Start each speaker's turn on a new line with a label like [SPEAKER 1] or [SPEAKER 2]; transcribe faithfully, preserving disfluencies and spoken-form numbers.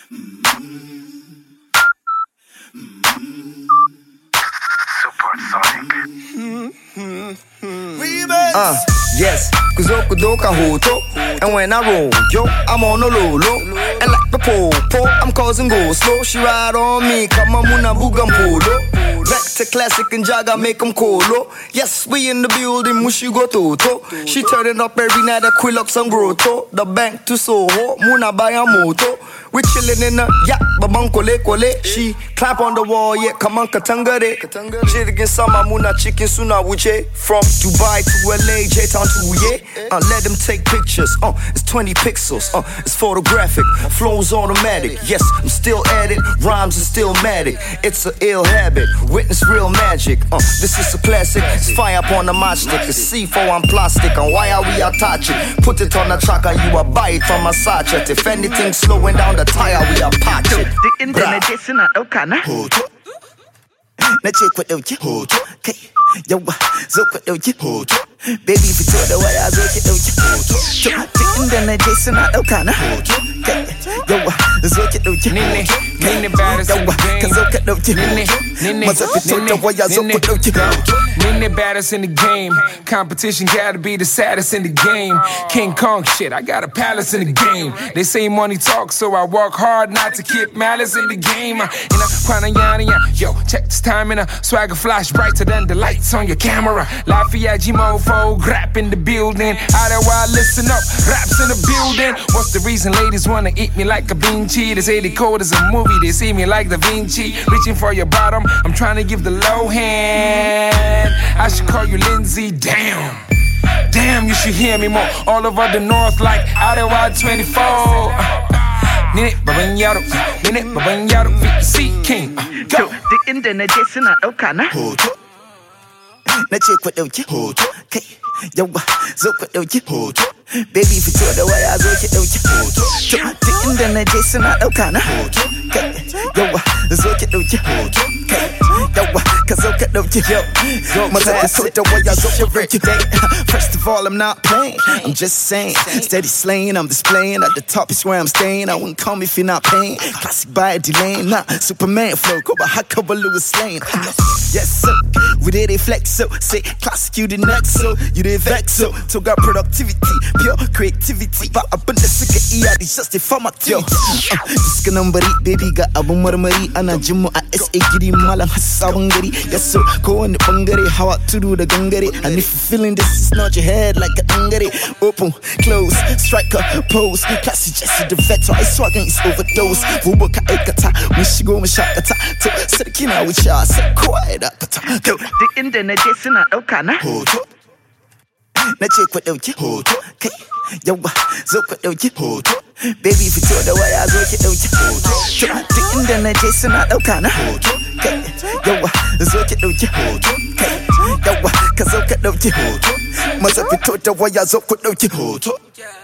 [SPEAKER 1] Uh, yes, Kuzoko Doka Hoto. And when I roll, yo, I'm on the low low. And like the po-po, I'm causing go slow. She ride on me, come on, muna bugam polo. Back to classic and jaga, make them colo. Yes, we in the building, mushi go toto. She turning up every night at Quillox and Grotto. The bank to Soho, muna buy a moto. We chillin' in the yak, babang kole kole. She clap on the wall, yeah, come on, katangare. Chirikin sama muna chicken suna wuche. From Dubai to L A, J-Town to yeah. Uh, let them take pictures, uh, it's twenty pixels, uh, it's photographic, flow's automatic. Yes, I'm still at it, rhymes are still matic. It's an ill habit, witness real magic. Uh, this is a classic, it's fire up on the matchstick. It's C four on plastic, and why are we attach it? Put it on the track and you will buy it from a sachet. If anything slowing down the tire, we are patch it.
[SPEAKER 2] The internet is not okay. Na check what don't you hold okay yo so what don't you hold baby if you told the way I so don't you hold the internet is not okay okay yo so what don't you
[SPEAKER 3] nene nene baddest in the game
[SPEAKER 2] so what don't you
[SPEAKER 3] nene nene
[SPEAKER 2] must have told the way I so what don't you
[SPEAKER 3] nene baddest in the game competition gotta be the saddest in the game King Kong shit I got a palace in the game they say money talks so I work hard not to keep malice in the game you know Kwanayana yo check this time in a swagger flash brighter than the lights on your camera. Lafayette mofo, grap in the building. Out there while listen up, raps in the building. What's the reason ladies wanna eat me like a Vinci? They say the code is a movie, they see me like Da Vinci. Reaching for your bottom, I'm trying to give the low hand. I should call you Lindsay, damn. Damn, you should hear me more. All over the north like out there while twenty-four. Nene babanyaro, nene babanyaro, C King. Go.
[SPEAKER 2] The internet is not okay. Na check what don't you hold okay yo so what don't you hold baby if you told the way I so what don't you hold the internet is not okay okay yo so what don't you hold okay yo cause so what don't you yo must have told the way I so what you first of all I'm not playing I'm just saying steady slaying I'm displaying at the top is where I'm staying I wouldn't come if you're not paying classic by a delay nah Superman flow go by hot cover Lewis Lane yes sir we did it flex so say classic you the next so you the vex so to got productivity pure creativity but up in the sick yeah it's just a format yo this can number baby got abu marmari ana jimmu a S A gidi malan hasaban gari yes so go on the bangare how to do the gangare and if you're feeling this is not your head like a angare open close striker pose classic just the vet so I swag and it's overdose vuba ka aikata wish go me shakata to sarkina with ya so quiet akata the internet is not okay na check what don't you hold okay yo so what don't you hold baby if you told the way I so what don't you hold the internet is not okay na okay yo so what don't you hold okay yo cause so what don't you hold must have told the way I so what don't you hold